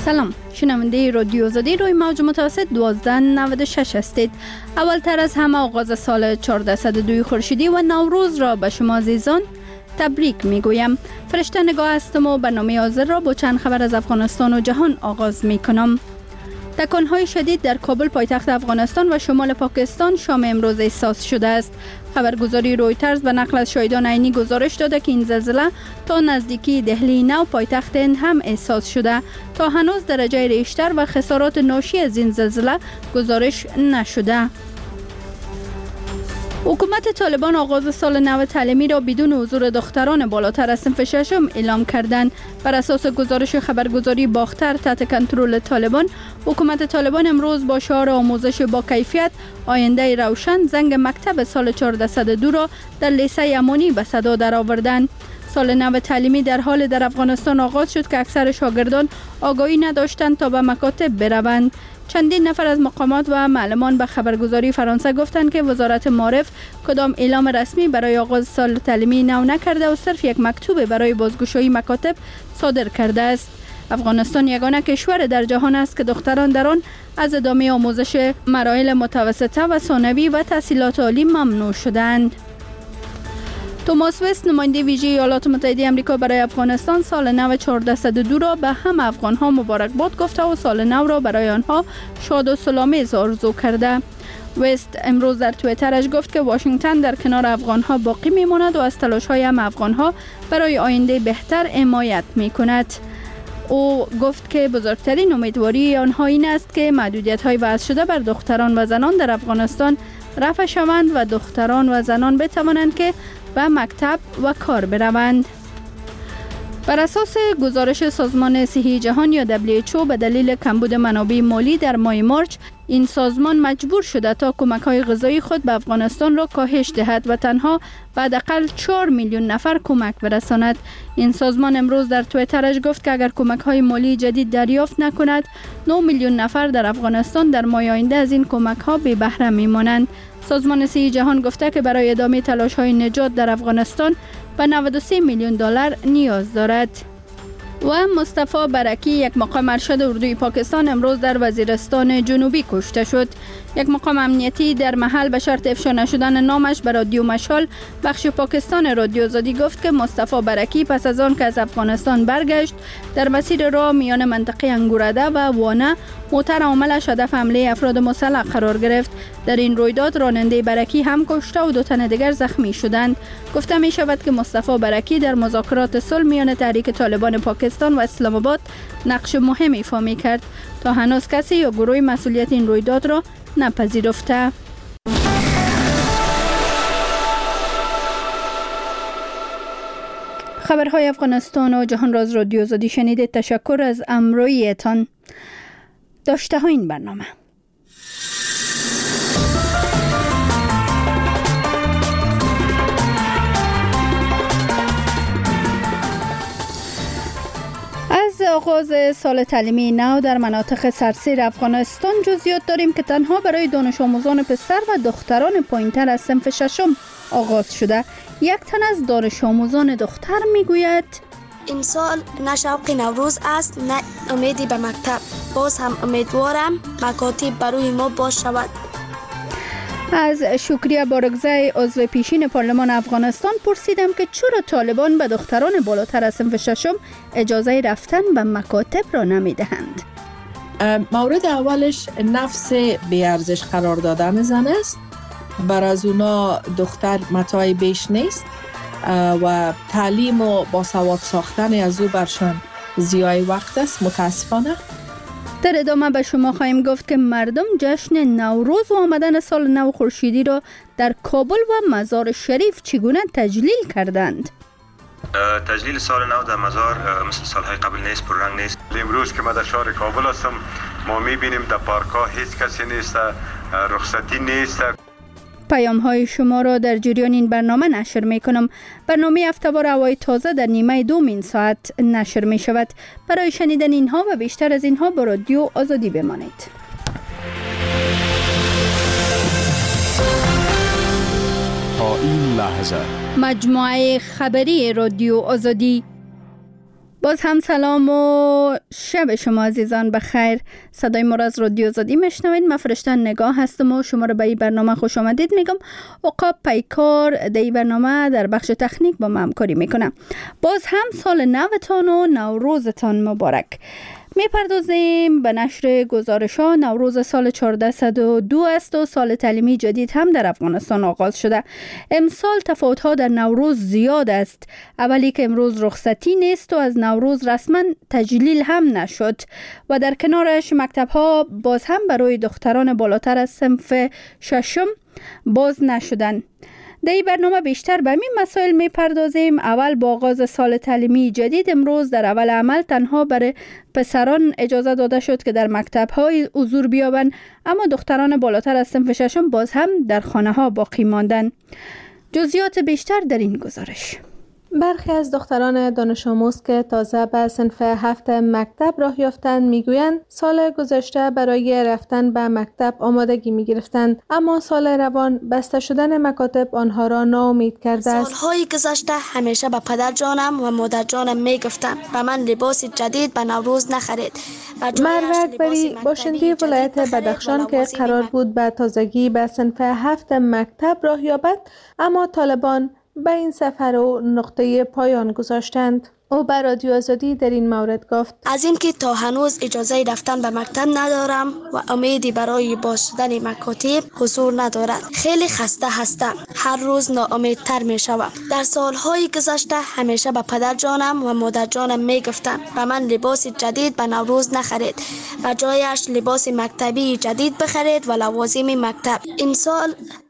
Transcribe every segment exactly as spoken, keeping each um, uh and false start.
سلام، شنونده رادیو آزادی روی موج متوسط دوازده نود و شش هستید. اولتر از همه آغاز سال چهارصد و دو خورشیدی و نوروز را به شما عزیزان تبریک میگویم. فرشته نگاه هستم و برنامه حاضر را با چند خبر از افغانستان و جهان آغاز میکنم. تکانهای شدید در کابل پایتخت افغانستان و شمال پاکستان شام امروز احساس شده است. خبرگزاری رویترز به نقل از شاهدان عینی گزارش داده که این زلزله تا نزدیکی دهلی نو پایتخت هند هم احساس شده. تا هنوز درجه ریشتر و خسارات ناشی از این زلزله گزارش نشده. حکومت طالبان آغاز سال نو تعلیمی را بدون حضور دختران بالاتر از صنف ششم اعلام کردند. بر اساس گزارش خبرگزاری باختر تحت کنترل طالبان، حکومت طالبان امروز با شعار آموزش با کیفیت، آینده روشن، زنگ مکتب سال چهارصد و دو را در لیسه امانی به صدا درآوردند. سال نو تعلیمی در حال در افغانستان آغاز شد که اکثر شاگردان آگاهی نداشتند تا به مکاتب بروند. چندین نفر از مقامات و معلمان به خبرگزاری فرانسه گفتند که وزارت معارف کدام اعلام رسمی برای آغاز سال تعلیمی نو نکرده و صرف یک مکتوب برای بازگشایی مکاتب صادر کرده است. افغانستان یگانه کشور در جهان است که دختران در آن از ادامه آموزش مراحل متوسطه و ثانوی و تحصیلات عالی ممنوع شدند. توماس وست، نماینده ویژه ایالات متحده آمریکا برای افغانستان، سال نو چهارصد و دو را به همه افغان‌ها مبارکباد گفته و سال نو را برای آنها شاد و سلام‌آمیز آرزو کرده. وست امروز در توییترش گفت که واشنگتن در کنار افغان‌ها باقی می‌ماند و از تلاش‌های همه افغان‌ها برای آینده بهتر حمایت می‌کند. او گفت که بزرگترین امیدواری آنها این است که محدودیت‌های وضع شده بر دختران و زنان در افغانستان رفع شوند و دختران و زنان بتوانند که به مکتب و کار بروند. بر اساس گزارش سازمان صحی جهان یا دبلیو اچ او، به دلیل کمبود منابع مالی در ماه مارچ این سازمان مجبور شده تا کمک‌های غذایی خود به افغانستان را کاهش دهد و تنها به حداقل چهار میلیون نفر کمک برساند. این سازمان امروز در توییترش گفت که اگر کمک‌های مالی جدید دریافت نکند، نه میلیون نفر در افغانستان در ماه آینده از این کمک‌ها بی بهره می‌مانند. سازمان صحی جهان گفته که برای ادامه تلاش‌های نجات در افغانستان به نود و سه میلیون دلار نیاز دارد. و مصطفی برکی، یک مقام ارشد اردوی پاکستان، امروز در وزیرستان جنوبی کشته شد. یک مقام امنیتی در محل به شرط افشا نشدن نامش به رادیو مشال بخش پاکستان رادیو آزادی گفت که مصطفی برکی پس از آن که از افغانستان برگشت در مسیر راه میان منطقه انگورده و وانه موتر عاملش هدف حمله افراد مسلح قرار گرفت. در این رویداد راننده برکی هم کشته و دو تن دیگر زخمی شدند. گفته می شود که مصطفی برکی در مذاکرات صلح میان تحریک طالبان پاکستان و اسلام آباد نقش مهمی ایفا می کرد. تا هنوز کسی یا گروهی مسئولیت این رویداد را نپذیرفته. خبرهای افغانستان و جهان را از رادیو آزادی شنیدید. تشکر از همراهیتان. داشته ها این برنامه. از آغاز سال تعلیمی نو در مناطق سراسر افغانستان جزئیات داریم که تنها برای دانش آموزان پسر و دختران پایین‌تر از صنف ششم آغاز شده. یک تن از دانش آموزان دختر میگوید این سال نه شوق نوروز است نه امیدی به مکتب. باز هم امیدوارم مکاتب برای ما باز شود. از شکریه بارگزای عضو پیشین پارلمان افغانستان پرسیدم که چرا طالبان به دختران بالاتر از صنف ششم اجازه رفتن به مکاتب را نمیدهند. مورد اولش نفس بیارزش قرار دادن زن است. بر از اونا دختر متاع بیش نیست و تعلیم و باسواد ساختن از او برشان ضیاع وقت است. متاسفانه. در ادامه به شما خواهیم گفت که مردم جشن نوروز و آمدن سال نو خورشیدی را در کابل و مزار شریف چگونه تجلیل کردند؟ تجلیل سال نو در مزار مثل سالهای قبل نیست، پررنگ نیست. امروز که ما در شهر کابل هستم، ما میبینیم در پارک‌ها هیچ کسی نیست، رخصتی نیست. پیام های شما را در جریان این برنامه نشر می کنم. برنامه هفته‌وار هوای تازه در نیمه دوم این ساعت نشر می شود. برای شنیدن اینها و بیشتر از اینها با رادیو آزادی بمانید. تا این لحظه مجموعه خبری رادیو آزادی. باز هم سلام و شب شما عزیزان بخیر. صدای ما را از رادیو آزادی میشنوین. من فرشته نگاه هستم و شما را به این برنامه خوش آمدید میگم. عقاب پیکار در این برنامه در بخش تکنیک با من همکاری میکنم. باز هم سال نوتان و نوروزتان مبارک. میپردازیم به نشر گزارش ها. نوروز سال چهارصد و دو است و سال تعلیمی جدید هم در افغانستان آغاز شده. امسال تفاوت ها در نوروز زیاد است. اولی که امروز رخصتی نیست و از نوروز رسما تجلیل هم نشد و در کنارش مکتب ها باز هم برای دختران بالاتر از صنف ششم باز نشدن. در این برنامه بیشتر به این مسائل می پردازیم. اول با آغاز سال تعلیمی جدید امروز در اول عمل تنها برای پسران اجازه داده شد که در مکتب های حضور بیابند، اما دختران بالاتر از صنف ششم باز هم در خانه ها باقی ماندند. جزئیات بیشتر در این گزارش. برخی از دختران دانش آموز که تازه به صنف هفت مکتب راه یافتند میگویند سال گذشته برای رفتن به مکتب آمادگی میگرفتند، اما سال روان بسته شدن مکاتب آنها را ناامید کرده است. سالهای گذشته همیشه به پدر جانم و مادر جانم میگفتم به من لباس جدید به نوروز نخرید. مروه اکبری باشنده ولایت بدخشان که قرار بود به تازگی به صنف هفت مکتب راه یابد، اما طالبان به این سفر و نقطه پایان گذاشتند. او بر رادیو آزادی در این مورد گفت: از اینکه تا هنوز اجازه رفتن به مکتب ندارم و امیدی برای باز شدن مکاتب حضور ندارد. خیلی خسته هستم. هر روز ناامیدتر می شوم. در سالهای گذشته همیشه به پدر جانم و مادر جانم می گفتم به من لباس جدید به نوروز نخرید و جایش لباس مکتبی جدید بخرید و لوازم مکتب. این سال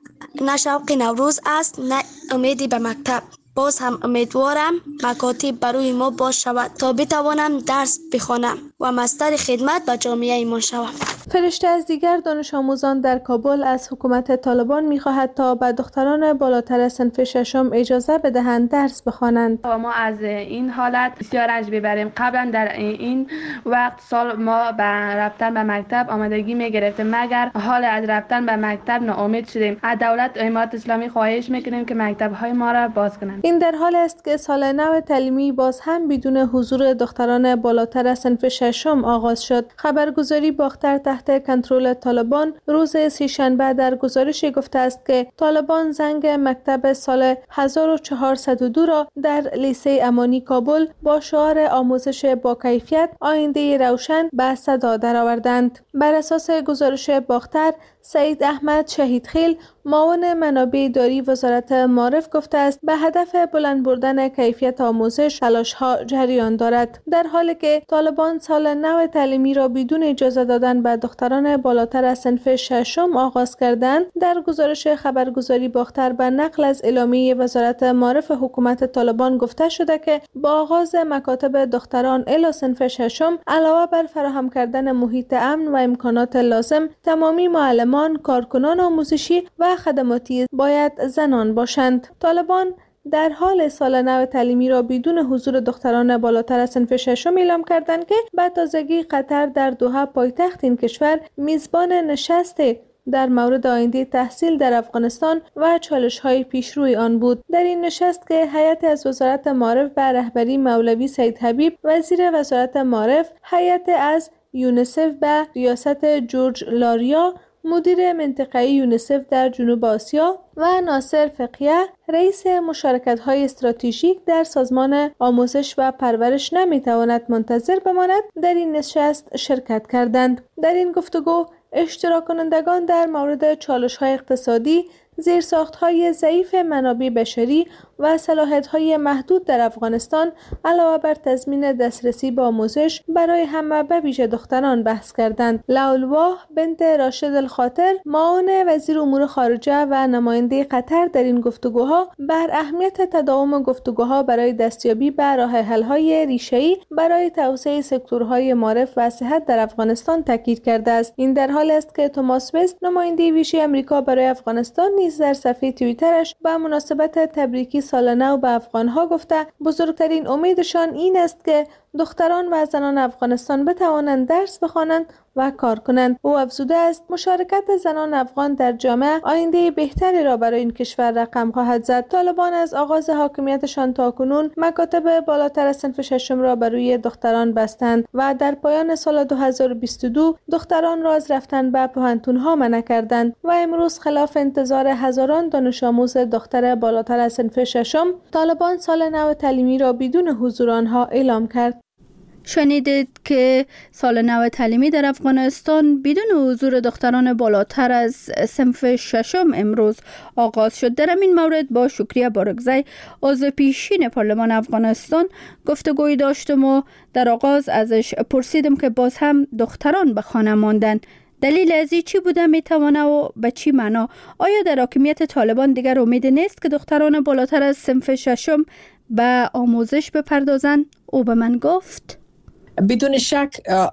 نه شوق نوروز است نه امیدی به مکتب. باز هم امیدوارم مکاتب برای ما باز شود تا بتوانم درس بخوانم و مستر خدمت به جامعه ایمان شوم. فرشته از دیگر دانش آموزان در کابل از حکومت طالبان می‌خواهد تا به دختران بالاتر از صنف ششم اجازه بدهند درس بخوانند. و ما از این حالت بسیار رنج ببریم. قبلا در این وقت سال ما به رفتن به مکتب آمادگی می‌گرفتیم، مگر حال از رفتن به مکتب ناامید شدیم. از دولت امارت اسلامی خواهش می‌کنیم که مکتب‌های ما را باز کنند. این در حال است که سال نو تعلیمی باز هم بدون حضور دختران بالاتر از صنف ششم آغاز شد. خبرگزاری باختر تحت کنترل طالبان روز سه‌شنبه در گزارشی گفته است که طالبان زنگ مکتب سال هزار و چهارصد و دو را در لیسه امانی کابل با شعار آموزش با کیفیت آینده روشن به صدا درآوردند. بر اساس گزارش باختر، سعید احمد شهیدخیل معاون منابع اداری وزارت معارف گفته است به هدف بلند بردن کیفیت آموزش تلاش‌ها جریان دارد. در حالی که طالبان سال نو تعلیمی را بدون اجازه دادن به دختران بالاتر از صنف ششم آغاز کردند، در گزارش خبرگزاری باختر به نقل از اعلامیه وزارت معارف حکومت طالبان گفته شده که با آغاز مکاتب دختران الی صنف ششم علاوه بر فراهم کردن محیط امن و امکانات لازم، تمامی معلمان، کارکنان آموزشی و خدماتی باید زنان باشند. طالبان در حال سال نو تعلیمی را بدون حضور دختران بالاتر از صنف ششم اعلام کردند که به تازگی قطر در دوحه پایتخت این کشور میزبان نشست در مورد آینده تحصیل در افغانستان و چالش‌های پیشروی آن بود. در این نشست که هیئت از وزارت معارف به رهبری مولوی سید حبیب وزیر وزارت معارف، هیئت از یونیسف به ریاست جورج لاریا مدیر منطقه‌ای یونیسف در جنوب آسیا و ناصر فقیه رئیس مشارکت‌های استراتژیک در سازمان آموزش و پرورش نمی‌تواند منتظر بماند در این نشست شرکت کردند. در این گفتگو اشتراک کنندگان در مورد چالش‌های اقتصادی، زیرساخت‌های ضعیف منابع بشری و صلاحیت‌های محدود در افغانستان علاوه بر تضمین دسترسی به آموزش برای همه به ویژه دختران بحث کردند. لالواه بنت راشد الخاطر معاون وزیر امور خارجه و نماینده قطر در این گفتگوها بر اهمیت تداوم گفتگوها برای دستیابی به راه حل‌های ریشه‌ای برای توسعه سکتورهای معارف و صحت در افغانستان تاکید کرده است. این در حالی است که توماس وست نماینده ویژه آمریکا برای افغانستان نیز در صفحه توییترش به مناسبت تبریکی سال نو به افغانها گفته بزرگترین امیدشان این است که دختران و زنان افغانستان بتوانند درس بخوانند و کار کنند. او افزوده است مشارکت زنان افغان در جامعه آینده بهتری را برای این کشور رقم خواهد زد. طالبان از آغاز حاکمیتشان تاکنون مکاتب بالاتر از صنف ششم را بر روی دختران بستند و در پایان سال دو هزار و بیست و دو دختران را از رفتن به پوهنتون‌ها منع کردند و امروز خلاف انتظار هزاران دانش آموز دختر بالاتر از صنف ششم، طالبان سال نو تعلیمی را بدون حضور آنها اعلام کرد. شنیدید که سال نو تعلیمی در افغانستان بدون حضور دختران بالاتر از صنف ششم امروز آغاز شد. در این مورد با شکریه بارگزی، عضو پیشین پارلمان افغانستان، گفتگوی داشتم و در آغاز ازش پرسیدم که باز هم دختران به خانه ماندن دلیل از این چی بوده میتوانه و به چی معنا؟ آیا در حاکمیت طالبان دیگر امید نیست که دختران بالاتر از صنف ششم به آموزش بپردازند؟ او به من گفت بدون شک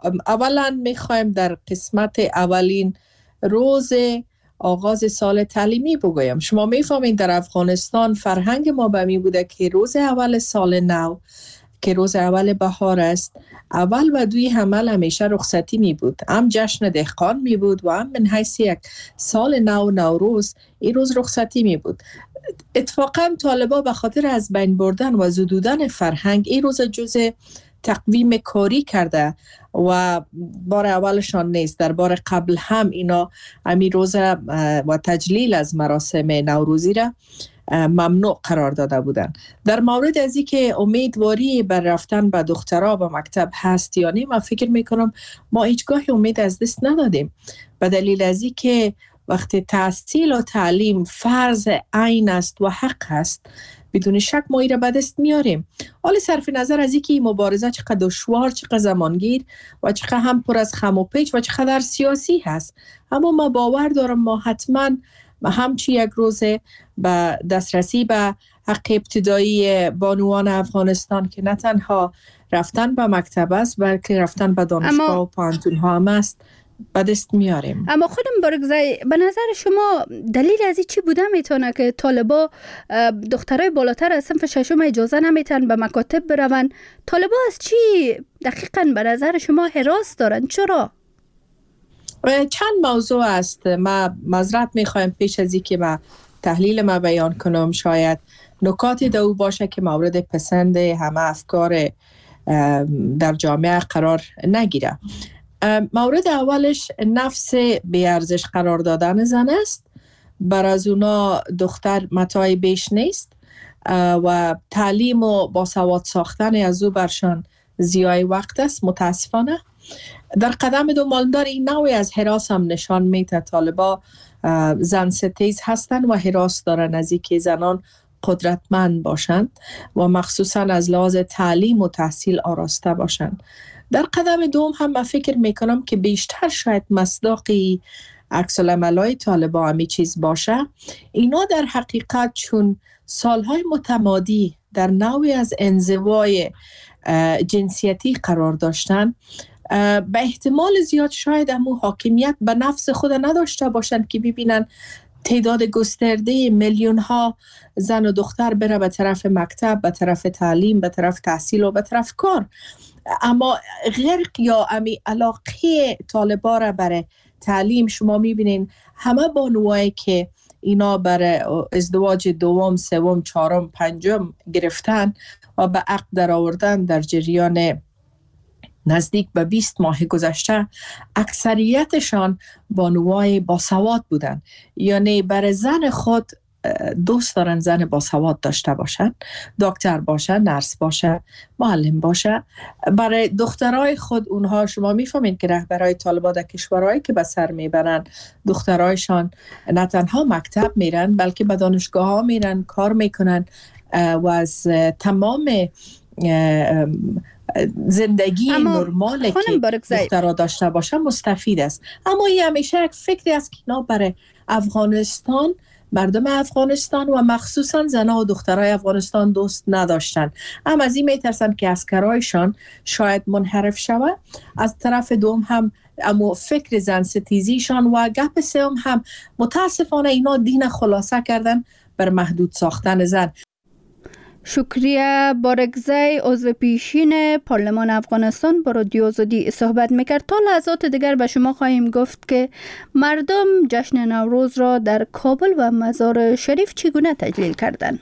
اولا میخوایم در قسمت اولین روز آغاز سال تعلیمی بگویم. شما میفهمید در افغانستان فرهنگ ما به می بوده که روز اول سال نو که روز اول بهار است، اول و دوی حمل همیشه رخصتی می بود. هم جشن دهقان می بود و هم من حیث یک سال نو نوروز این روز رخصتی می بود. اتفاقا طالبا به خاطر از بین بردن و زدودن فرهنگ این روز جزء تقویم کاری کرده و بار اولشان نیست. در بار قبل هم اینا امی روز و تجلیل از مراسم نوروزی را ممنوع قرار داده بودن. در مورد از این که امیدواری بر رفتن به دخترها به مکتب هست یا نه، من فکر میکنم ما هیچگاه امید از دست ندادیم، به دلیل از این که وقتی تحصیل و تعلیم فرض عین است و حق است، بدون شک ما ایره به دست میاریم. حالا صرف نظر از اینکه این مبارزه چقدر دشوار، چقدر زمانگیر و چقدر هم پر از خم و پیچ و چقدر سیاسی هست، اما ما باور دارم ما حتما همچی یک روزه به دسترسی به حق ابتدایی بانوان افغانستان که نه تنها رفتن به مکتب است بلکه رفتن به دانشگاه اما... و پانتون ها هم است به دست میاریم. اما خودم بارگزی، به نظر شما دلیل از این چی بوده میتونه که طالبا دخترای بالاتر از صنف ششم اجازه نمیتن به مکاتب برون؟ طالبا از چی دقیقاً به نظر شما هراس دارن؟ چرا؟ چند موضوع است. ما معذرت میخوایم پیش از اینکه ما تحلیل ما بیان کنم، شاید نکاتی دو باشه که مورد پسند همه افکار در جامعه قرار نگیره. مورد اولش نفس بیارزش قرار دادن زن است. بر از اونا دختر متاع بیش نیست و تعلیم و باسواد ساختن از او برشان ضیاع وقت است. متاسفانه در قدم دو مالدار این نوعی از هراس هم نشان میده. طالبا زن ستیز هستند و هراس دارن از اینکه زنان قدرتمند باشند و مخصوصا از لحاظ تعلیم و تحصیل آراسته باشند. در قدم دوم هم من فکر میکنم که بیشتر شاید مصداقی عکس العملای طالبا همی چیز باشه. اینا در حقیقت چون سالهای متمادی در نوعی از انزوای جنسیتی قرار داشتن، به احتمال زیاد شاید همون حاکمیت به نفس خود نداشته باشند که ببینن تعداد گسترده میلیون ها زن و دختر بره به طرف مکتب، به طرف تعلیم، به طرف تحصیل و به طرف کار. اما غرق یا امی علاقه طالبا را برای تعلیم شما میبینین همه بانوایی که اینا برای ازدواج دوم، سوم، چهارم، پنجم گرفتن و به عقد در آوردن در جریان نزدیک به بیست ماه گذشته، اکثریتشان بانوای باسواد بودن. یعنی برای زن خود دوست دارن زن باسواد داشته باشن، دکتر باشن، نرس باشن، معلم باشه. برای دخترای خود اونها شما میفهمین که رهبرای طالبا در کشورهایی که به سر میبرن دخترایشان نه تنها مکتب میرن بلکه به دانشگاه ها میرن، کار میکنن و از تمام زندگی نرماله که دخترها داشته باشن مستفید است. اما این همیشه یک فکری است که اینا برای افغانستان، مردم افغانستان و مخصوصا زنها و دخترای افغانستان دوست نداشتن. اما از این میترسن که اسکرایشان شاید منحرف شود. از طرف دوم هم اما فکر زن ستیزیشان و گپ سوم هم متاسفانه اینا دین خلاصه کردن بر محدود ساختن زن. شکریه بارگزی عضو پیشین پارلمان افغانستان با رادیو آزادی صحبت میکرد. تا لحظات دیگر به شما خواهیم گفت که مردم جشن نوروز را در کابل و مزار شریف چگونه تجلیل کردند.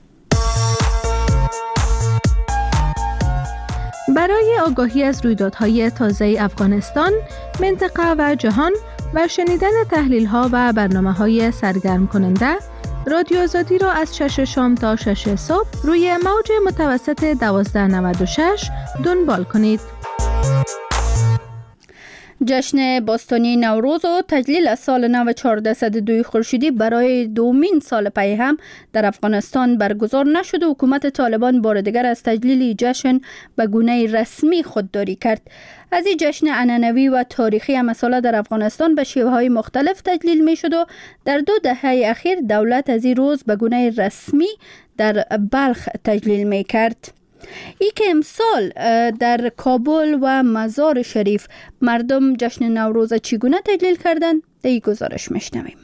برای آگاهی از رویدادهای تازه افغانستان، منطقه و جهان و شنیدن تحلیل‌ها و برنامه‌های سرگرم کننده، رادیو آزادی را از شش شام تا شش صبح روی موج متوسط دوازده نود و شش دنبال کنید. جشن باستانی نوروز و تجلیل از سال نو چهارده صد و دو خورشیدی برای دومین سال پی هم در افغانستان برگزار نشد و حکومت طالبان بار دیگر از تجلیل جشن به گونه رسمی خودداری کرد. از این جشن عنعنوی و تاریخی مساله در افغانستان به شیوه‌های مختلف تجلیل می شد و در دو دهه اخیر دولت از این روز به گونه رسمی در بلخ تجلیل می کرد. ای که امسال در کابل و مزار شریف مردم جشن نوروز چگونه تجلیل کردند؟ در این گزارش میشنویم.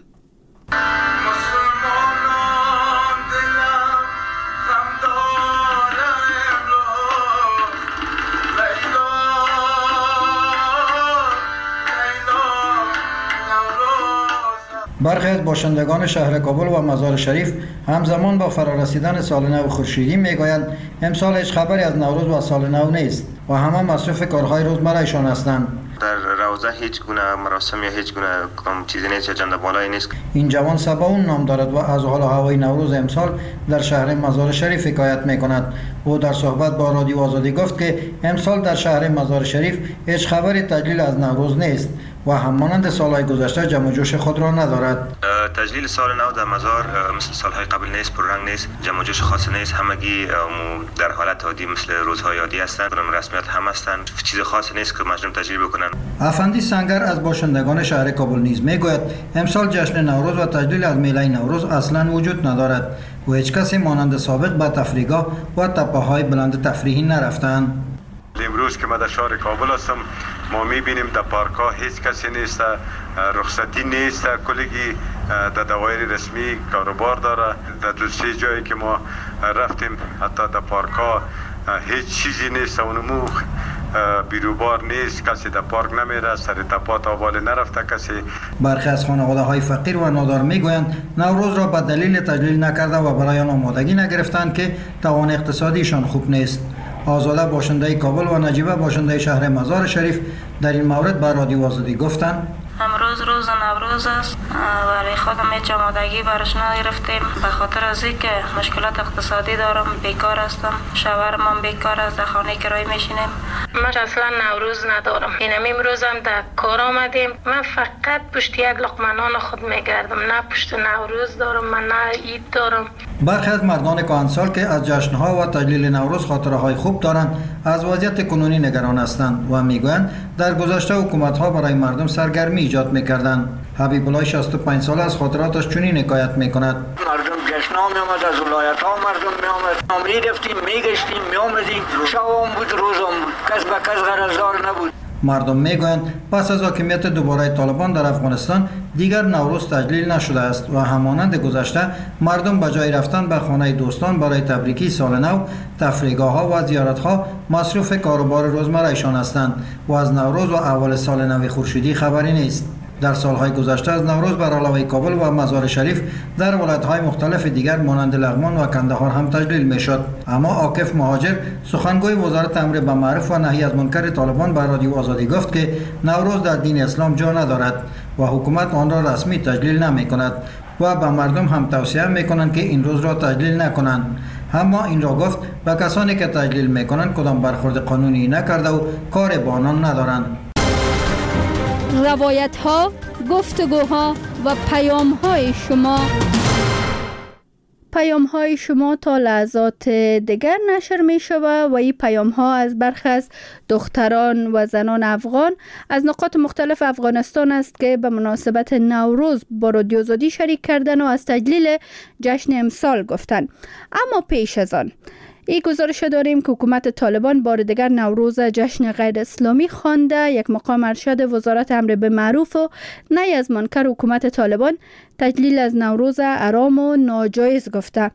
برخی از باشندگان شهر کابل و مزار شریف همزمان با فرارسیدن سال نو خورشیدی میگویند امسال هیچ خبری از نوروز و سال نو نیست و همه مصروف کارهای روزمرهشان هستند. در روزه هیچ گونه مراسم یا هیچ گونه چیزی نیست یا جنده بالایی نیست. این جوان سباون نام دارد و از حال و هوای نوروز امسال در شهر مزار شریف حکایت میکند. او در صحبت با رادیو آزادی گفت که امسال در شهر مزار شریف هیچ خبری تجلیل از نوروز نیست و همانند سالهای گذشته جمع و جوش خود را ندارد. تجلیل سال نو در مزار مثل سالهای قبل نیست، پررنگ نیست، جمع و جوش خاص نیست، همگی در حالت عادی مثل روزهای عادی هستند، رسمیت هم هستند، چیز خاصی نیست که مردم تجلیل بکنن. افندی سنگر از باشندگان شهر کابل نیز میگوید امسال جشن نوروز و تجلیل از میله نوروز اصلا وجود ندارد و هیچ کسی مانند سابق به تفریحگاه و تپه‌های بلند تفریحی نرفتند. امروز که ما در شهر کابل هستم، ما میبینیم در پارک ها هیچ کسی نیست، رخصتی نیست، کلگی در دوایر رسمی کاروبار داره. در دو سه جایی که ما رفتیم حتی در پارک ها هیچ چیزی نیست، اونمو بیروبار نیست، کسی در پارک نمیره، سر تپات آباله نرفته کسی. برخی از خانواده های فقیر و نادار میگویند نوروز را به دلیل تجلیل نکرده و برای آن آمادگی نگرفتند که توان اقتصادیشان خوب نیست. آزاده باشنده کابل و نجیبه باشنده شهر مزار شریف در این مورد به رادیو آزادی گفتند امروز روز نوروز است ولی خودم هیچ آمادگی برش نگرفتیم به خاطر از اینکه مشکلات اقتصادی دارم، بیکار هستم، شوهرم هم بیکار است، در خانه کرایه میشینیم. من اصلا نوروز ندارم. اینم امروز هم در کار آمدیم. من فقط پشت یک لقمه نان خود میگردم، نه پشت نوروز دارم، من نه عید دارم. برخی از مردان کهنسال که از جشن‌ها و تجلیل نوروز خاطره‌های خوب دارند از وضعیت کنونی نگران هستند و میگویند در گذشته حکومت‌ها برای مردم سرگرمی ایجاد می‌کردند. حبیب الله شصت و پنج ساله از خاطراتش چنین حکایت می‌کند. مردم جشن‌ها می‌آمد، از ولایت‌ها مردم می‌آمد، ما می‌رفتیم، می‌گشتیم، می‌آمدیم، شبام بود، روزم بود، کس به کس غرضدار نبود. مردم میگویند پس از حاکمیت دوباره طالبان در افغانستان دیگر نوروز تجلیل نشده است و همانند گذشته مردم به جای رفتن به خانه دوستان برای تبریکی سال نو، تفریحگاه‌ها و زیارت‌ها مصروف کاروبار روزمره‌شان هستند و از نوروز و اول سال نو خورشیدی خبری نیست. در سالهای گذشته از نوروز بر علاوه کابل و مزار شریف در ولایت‌های مختلف دیگر مانند لغمان و کندهار هم تجلیل می‌شد. اما عاکف مهاجر سخنگوی وزارت امر به معروف و نهی از منکر طالبان بر رادیو آزادی گفت که نوروز در دین اسلام جا ندارد و حکومت آن را رسمی تجلیل نمی‌کند و به مردم هم توصیه می‌کنند که این روز را تجلیل نکنند. اما این را گفت به کسانی که تجلیل می‌کنند کدام برخورد قانونی نکرده و کار با آنان ندارند. روایت ها، گفتگوها و پیام های شما پیام های شما تا لحظات دیگر نشر می شود و این پیام ها از برخی از دختران و زنان افغان از نقاط مختلف افغانستان است که به مناسبت نوروز با رادیو آزادی شریک کردن و از تجلیل جشن امسال گفتند. اما پیش از آن این گزارش داریم که حکومت طالبان بار دیگر نوروز جشن غیر اسلامی خوانده. یک مقام ارشد وزارت امر به معروف و نهی از منکر حکومت طالبان تجلیل از نوروز حرام و ناجایز گفته.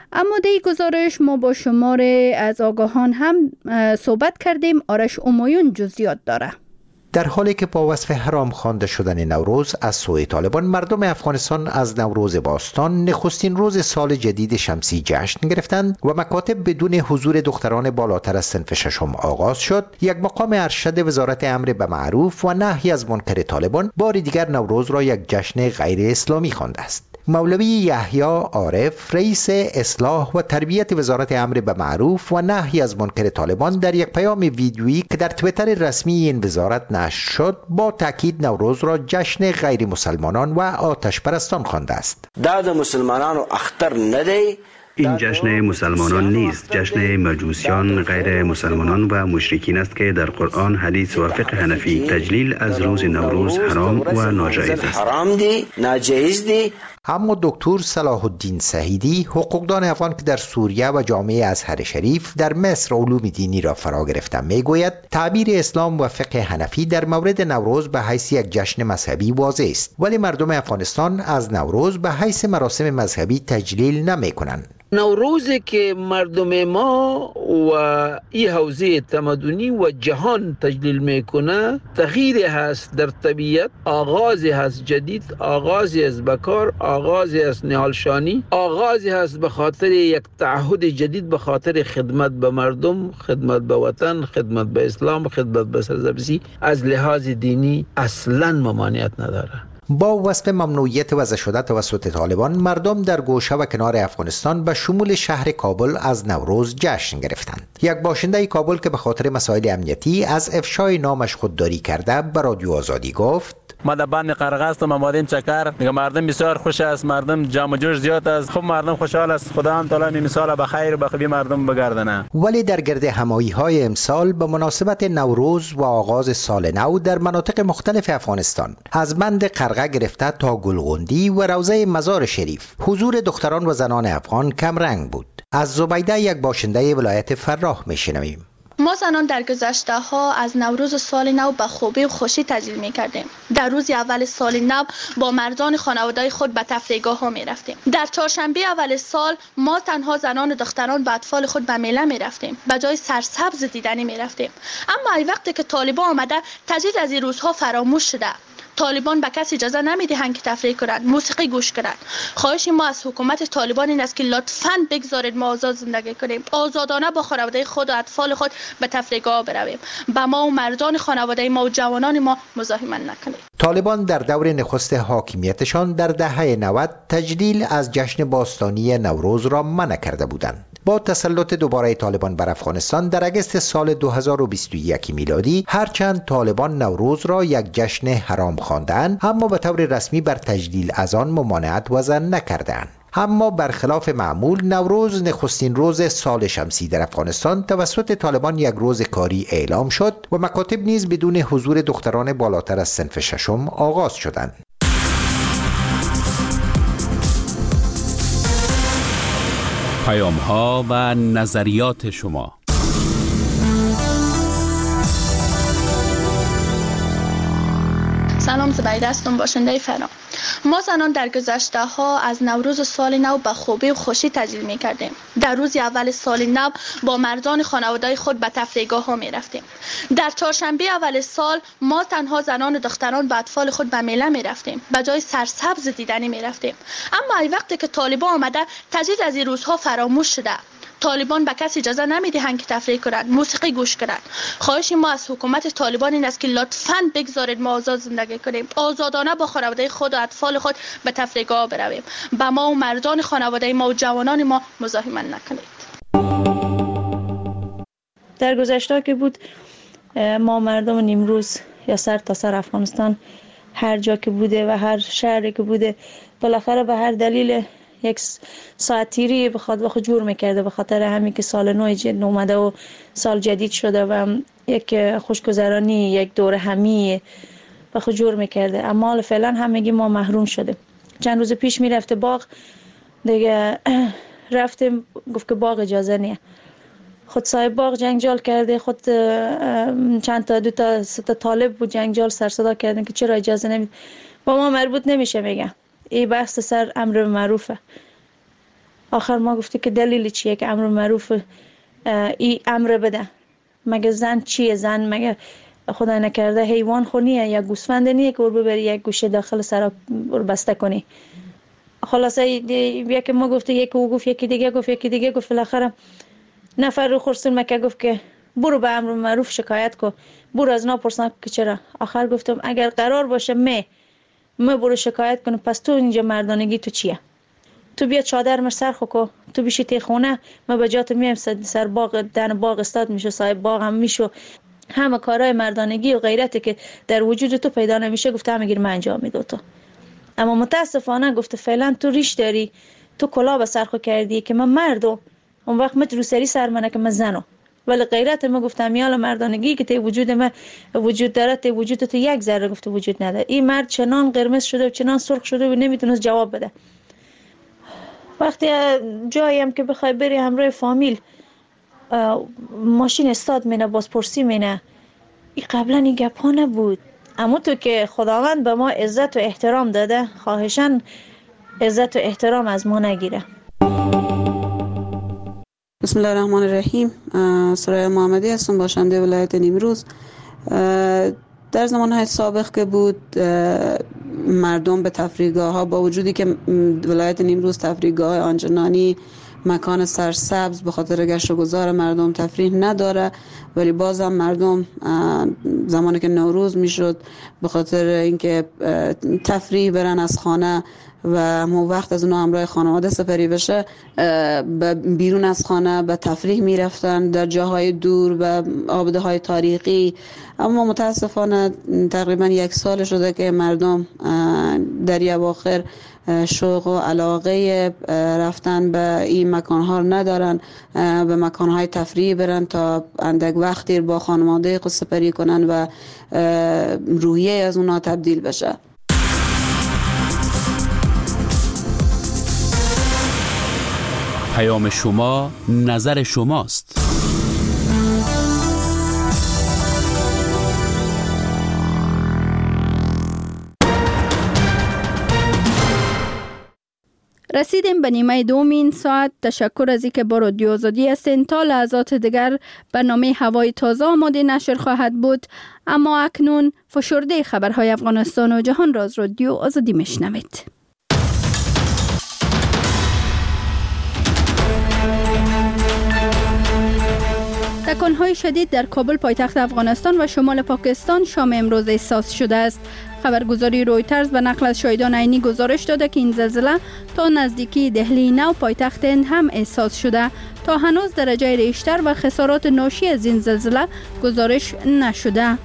اما در این گزارش ما با شمار از آگاهان هم صحبت کردیم. آرش امایون جزئیات داره. در حالی که با وصف حرام خوانده شدن نوروز از سوی طالبان، مردم افغانستان از نوروز باستان نخستین روز سال جدید شمسی جشن گرفتند و مکاتب بدون حضور دختران بالاتر از صنف ششم آغاز شد. یک مقام ارشد وزارت امر به معروف و نهی از منکر طالبان بار دیگر نوروز را یک جشن غیر اسلامی خوانده است. مولوی یحیی عارف، رئیس اصلاح و تربیت وزارت امر به معروف و نهی از منکر طالبان، در یک پیام ویدیویی که در توییتر رسمی این وزارت نشر شد با تاکید نوروز را جشن غیر مسلمانان و آتش پرستان خوانده است. داد مسلمانان اختر نده، این جشن مسلمانان نیست، جشن مجوسیان، غیر مسلمانان و مشرکین است که در قرآن، حدیث و فقه حنفی تجلیل از روز نوروز حرام و ناجایز است. حرام دی، ناجایز دی. اما دکتر صلاح الدین سعیدی، حقوقدان افغان که در سوریه و جامعه ازهر شریف در مصر علوم دینی را فرا گرفته، میگوید تعبیر اسلام و فقه حنفی در مورد نوروز به حیث یک جشن مذهبی واضح است، ولی مردم افغانستان از نوروز به حیث مراسم مذهبی تجلیل نمیکنند. نوروزی که مردم ما و این حوزه تمدنی و جهان تجلیل میکنه تغییری هست در طبیعت، آغازی هست جدید، آغازی از بکار، آغازی از نهالشانی، آغازی هست به خاطر یک تعهد جدید، به خاطر خدمت به مردم، خدمت به وطن، خدمت به اسلام، خدمت به سرزمینی. از لحاظ دینی اصلا ممانعت نداره. با وصف ممنوعیت وضع شده توسط طالبان، مردم در گوشه و کنار افغانستان به شمول شهر کابل از نوروز جشن گرفتند. یک باشنده کابل که به خاطر مسائل امنیتی از افشای نامش خودداری کرده به رادیو آزادی گفت: ما در بند قرقه هستم، آمادیم چکر. میگم مردم بسیار خوش است، مردم جمع جوش زیاد است، خب مردم خوشحال است. خدا هم تعالی مثال به خیر و خوبی مردم بگردانه. ولی در گرد همایی های امسال به مناسبت نوروز و آغاز سال نو در مناطق مختلف افغانستان، از بند قرقه گرفته تا گلغندی و روضه مزار شریف، حضور دختران و زنان افغان کم رنگ بود. از زبیده، یک باشنده ولایت فراه، میشنویم. ما زنان در گذشته ها از نوروز سال نو به خوبی و خوشی تجلیل می کردیم. در روز اول سال نو با مردان خانواده خود به تفریحگاه ها می رفتیم. در چهارشنبه اول سال ما تنها زنان و دختران با اطفال خود به میله می رفتیم. به جای سرسبز دیدنی می رفتیم. اما ای وقتی که طالبان آمده، تجلیل از این روزها فراموش شده. طالبان به کسی اجازه نمیدهند که تفریح کنند، موسیقی گوش کنند. خواهش ما از حکومت طالبان این است که لطفاً بگذارید ما آزاد زندگی کنیم، آزادانه با خانواده خود و اطفال خود به تفریحگاه برویم. به ما و مردان خانواده ما و جوانان ما مزاحمت نکنید. طالبان در دور نخست حاکمیتشان در دهه نود تجلیل از جشن باستانی نوروز را منع کرده بودند. با تسلط دوباره طالبان بر افغانستان در اگست سال دو هزار و بیست و یک میلادی، هرچند طالبان نوروز را یک جشن حرام خواندند، اما به طور رسمی بر تجلیل از آن ممانعت وضع نکردند. اما برخلاف معمول، نوروز نخستین روز سال شمسی در افغانستان توسط طالبان یک روز کاری اعلام شد و مکاتب نیز بدون حضور دختران بالاتر از صنف ششم آغاز شدند. پیام ها و نظریات شما. سلام، زبیده هستم، باشنده فرام. ما زنان در گذشته ها از نوروز سال نو به خوبی و خوشی تجلیل می کردیم. در روز اول سال نو با مردان خانواده خود به تفریحگاه ها می رفتیم. در چهارشنبه اول سال ما تنها زنان و دختران با اطفال خود به میله می رفتیم. به جای سرسبز دیدنی می رفتیم. اما ای وقتی که طالبان آمده، تجلیل از این روزها فراموش شده. طالبان به کسی اجازه نمیدهند که تفریح کنند، موسیقی گوش کنند. خواهش ما از حکومت طالبان این است که لطفاً بگذارید ما آزاد زندگی کنیم، آزادانه با خانواده خود و اطفال خود به تفریحگاه برویم. به ما و مردان خانواده ما و جوانان ما مزاحمت نکنید. در گذشته که بود، ما مردم نیمروز یا سر تا سر افغانستان، هر جا که بوده و هر شهری که بوده، بالاخره به هر دلیل یک ساعت تیری بخواد بخواد جور میکرده، به خاطر همین که سال نو جدید اومده و سال جدید شده و یک خوشگذرانی، یک دور همی بخواد جور میکرده. اما فعلا همگی ما محروم شده. چند روز پیش میرفته باغ دیگه، رفتیم گفت که باغ اجازه نیه. خود صاحب باغ جنجال کرده، خود چند تا دو تا سه تا طالب بود جنجال سر صدا کردن که چرا اجازه نمید. با ما مربوط نمیشه. میگم این بحث سر امر معروفه. آخر ما گفته که دلیل چیه که امر معروف ای امر بده؟ مگه زن چیه؟ زن مگه خدا نکرده حیوان خونیه یا گوسفند نیه که ببری یک گوشه داخل سر بسته کنی؟ خلاصه یکی ما گفته، یکی او گفت، یکی دیگه گفت، یکی دیگه گفت. بالاخره نفر رو خورسون مکه گفت که برو به امر معروف شکایت کن، برو از نا پرسن که چرا. آخر گفتم اگر قرار باشه می می برو شکایت کنم، پس تو اینجا مردانگی تو چیه؟ تو بیا چادر مر سر خوکو، تو بیشی تی خونه، ما به جات میام سر باغ دن باغ استاد میشو، صاحب باغ هم میشو، همه کارهای مردانگی و غیرتی که در وجود تو پیدا نمیشه گفته همه گیر من انجام میدم تو. اما متاسفانه گفته فعلا تو ریش داری، تو کلا به سرخو کردی که من مردم، اون وقت مت رو سری سر منه که من زنم، ولی غیرت ما گفتم میال مردانگی که تی وجود من وجود داره، تی وجود تو یک ذره گفته وجود نداره. این مرد چنان قرمز شده و چنان سرخ شده و نمیتونه جواب بده. وقتی جایی هم که بخوای بری همراه فامیل، ماشین استاد مینه، بازپرسی مینه، این قبلا این گپ ها نبود. اما تو که خداوند به ما عزت و احترام داده، خواهشاً عزت و احترام از ما نگیره. بسم الله الرحمن الرحیم. سرای محمدی هستم، باشنده ولایت نیمروز. در زمانهای سابق که بود مردم به تفریحگاه ها، با وجودی که ولایت نیمروز تفریحگاه آنچنانی مکان سرسبز به خاطر گشت و گذار مردم تفریح نداره، ولی بازم مردم زمانی که نوروز میشد به خاطر اینکه تفریح برن از خانه و همون وقت از اونها همراه خانواده سپری بشه، بیرون از خانه به تفریح میرفتن در جاهای دور و آبده های تاریخی. اما متاسفانه تقریبا یک سال شده که مردم در یک اواخر شوق و علاقه رفتن به این مکانها ندارن، به مکانهای تفریح برن تا اندک وقتی با خانواده خود سپری کنن و روحیه از اونها تبدیل بشه. پیام شما، نظر شماست. رسیدیم به نیمه دوم این ساعت. تشکر از اینکه با رادیو آزادی هستین. تا لحظات دیگر برنامه هوای تازه آماده نشر خواهد بود، اما اکنون فشرده خبرهای افغانستان و جهان را از رادیو آزادی میشنوید. تکانهای شدید در کابل پایتخت افغانستان و شمال پاکستان شام امروز احساس شده است. خبرگزاری رویترز به نقل از شاهدان عینی گزارش داده که این زلزله تا نزدیکی دهلی نو پایتخت هند هم احساس شده. تا هنوز درجه ریشتر و خسارات ناشی از این زلزله گزارش نشده.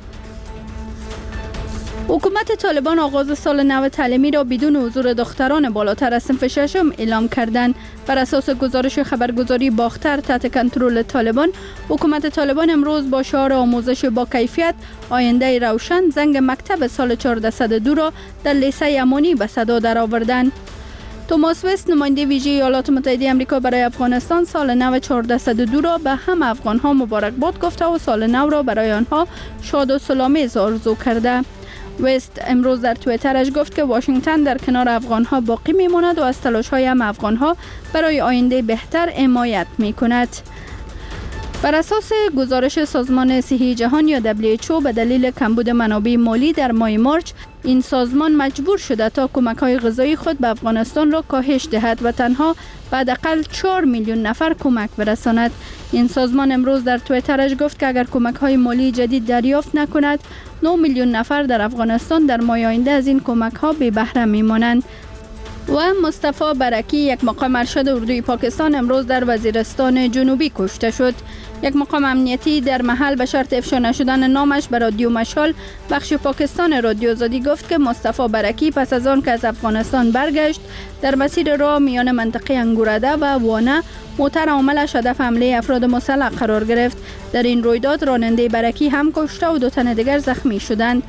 حکومت طالبان آغاز سال نو تعلیمی را بدون حضور دختران بالاتر از صنف ششم اعلام کردند. بر اساس گزارش خبرگزاری باختر تحت کنترل طالبان، حکومت طالبان امروز با شعار آموزش با کیفیت، آینده روشن، زنگ مکتب سال چهارصد و دو را در لیسه امانی به صدا درآوردند. توماس وست، نماینده ویژه ایالات متحده آمریکا برای افغانستان، سال نو چهارصد و دو را به همه افغان‌ها مبارکباد گفته و سال نو را برای آنها شاد و سلام‌آمیز آرزو کرده. وست امروز در توییترش گفت که واشنگتن در کنار افغان‌ها باقی می‌ماند و از تلاش‌های هم افغان‌ها برای آینده بهتر حمایت می‌کند. بر اساس گزارش سازمان صحی جهان یا دبلیو اچ او، به دلیل کمبود منابع مالی در ماه مارچ این سازمان مجبور شده تا کمک‌های غذایی خود به افغانستان را کاهش دهد و تنها به حداقل چهار میلیون نفر کمک برساند. این سازمان امروز در توییترش گفت که اگر کمک‌های مالی جدید دریافت نکند، نه میلیون نفر در افغانستان در ماه آینده از این کمک‌ها بی بهره می‌مانند. و مصطفی برکی، یک مقام ارشد اردوی پاکستان، امروز در وزیرستان جنوبی کشته شد. یک مقام امنیتی در محل به شرط افشا نشدن نامش به رادیو مشال بخش پاکستان رادیو آزادی گفت که مصطفی برکی پس از آن که از افغانستان برگشت، در مسیر راه میان منطقه انگورده و وانه موتر عاملش هدف حمله افراد مسلح قرار گرفت. در این رویداد راننده برکی هم کشته و دو تن دیگر زخمی شدند.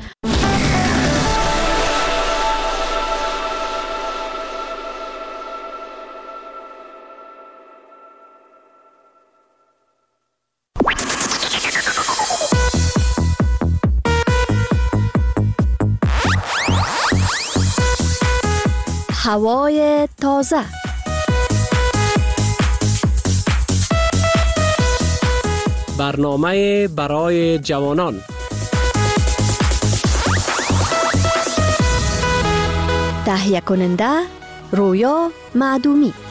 هوای تازه. برنامه برای جوانان. تهیه کننده رویا معدومی.